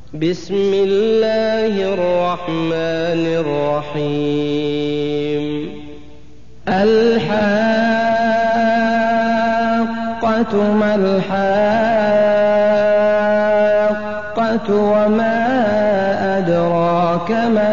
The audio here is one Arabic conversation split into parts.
بسم الله الرحمن الرحيم الحاقة ما الحاقة وما أدراك ما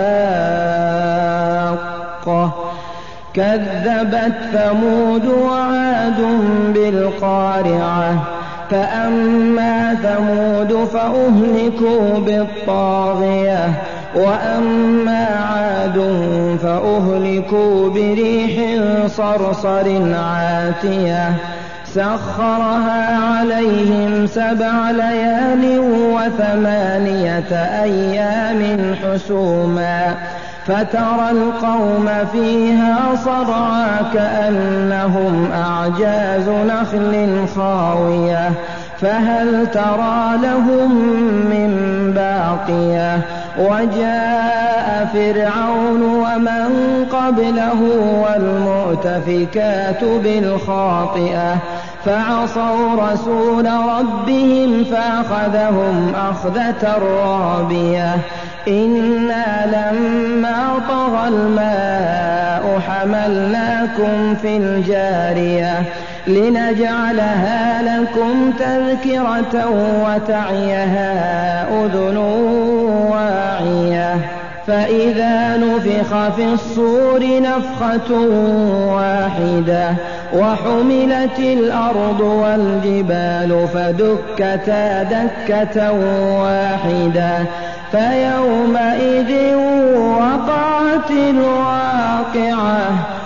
الحاقة كذبت ثمود وعاد بالقارعة فأما ثمود فأهلكوا بالطاغية وأما عاد فأهلكوا بريح صرصر عاتية سخرها عليهم 7 ليال و8 أيام حسوما فترى القوم فيها صرعى كأنهم أعجاز نخل خاوية فهل ترى لهم من باقية وجاء فرعون ومن قبله والمؤتفكات بالخاطئة فعصوا رسول ربهم فأخذهم أخذة رابية إنا لما طغى الماء حملناكم في الجارية لنجعلها لكم تذكرة وتعيها أذن واعية فإذا نفخ في الصور نفخة واحدة وحملت الأرض والجبال فدكتا دكة واحدة فيومئذ وقعت الواقعة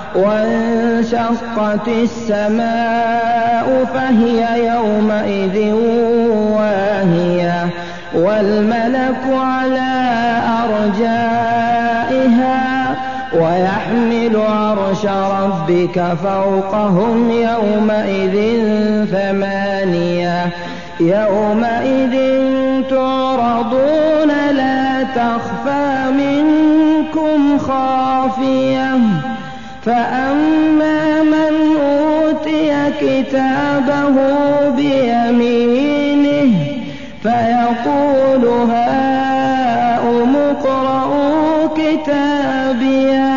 وانشقت السماء فهي يومئذ واهية والملك على أرجائها ويحمل عرش ربك فوقهم يومئذ 8 يومئذ تعرضون لا تخفى منكم خافية فأما من أوتي كتابه بيمينه فيقول هاؤم اقرءوا كتابيه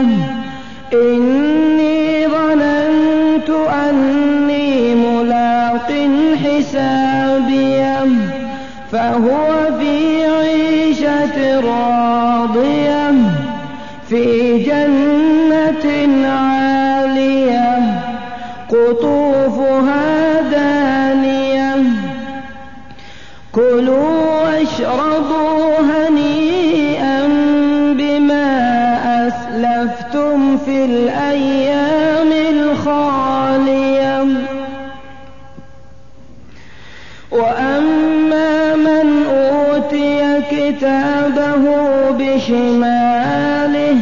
إني ظننت أني ملاق حسابيه فهو في عيشة راضية في جنة عالية قطوفها دانية كلوا واشربوا هنيئا بما أسلفتم في الأيام الخالية وأما من أوتي كتابه بشماله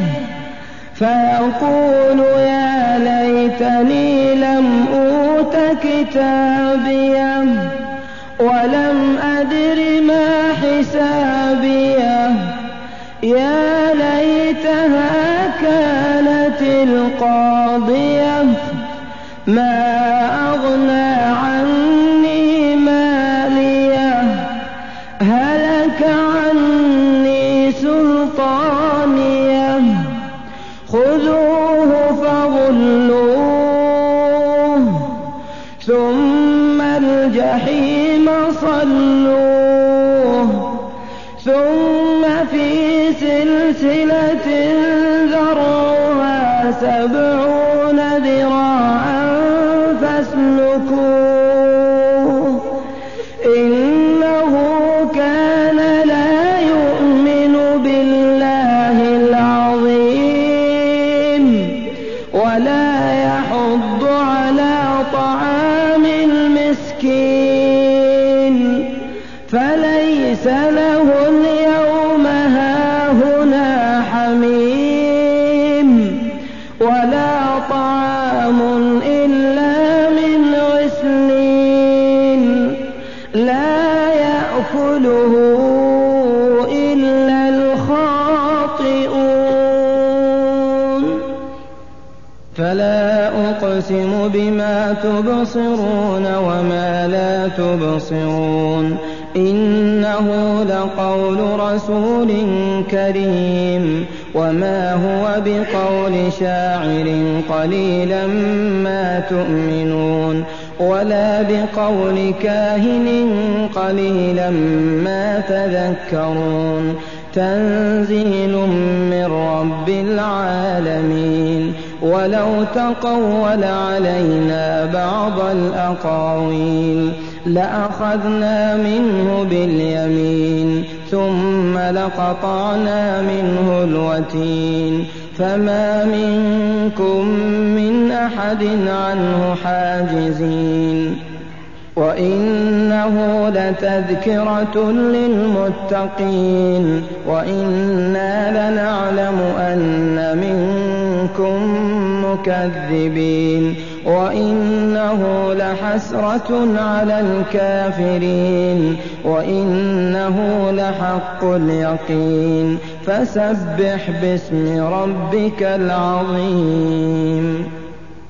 فيقول يا ليتني لم أوت كتابيه ولم أدر ما حسابيه يا ليتها كانت القاضية ما أغنى عني ماليه هلك عني سلطانيه خذوه فغلوه ثم الجحيم صلوه ثم في سلسلة ذرعها 70 ذراعا فاسلكوه إنه كان لا يؤمن بالله العظيم ولا يحض على طعام المسكين فليس له اليوم هاهنا حميم ولا طعام إلا من غسلين لا يأكله إلا الخاطئون فلا أقسم بما تبصرون وما لا تبصرون إنه لقول رسول كريم وما هو بقول شاعر قليلا ما تؤمنون ولا بقول كاهن قليلا ما تذكرون تنزيل من رب العالمين ولو تقول علينا بعض الأقاويل لأخذنا منه باليمين ثم لقطعنا منه الوتين فما منكم من أحد عنه حاجزين وإنه لتذكرة للمتقين وإنا لنعلم أن منكم مكذبين وإنه لحسرة على الكافرين وإنه لحق اليقين فسبح باسم ربك العظيم.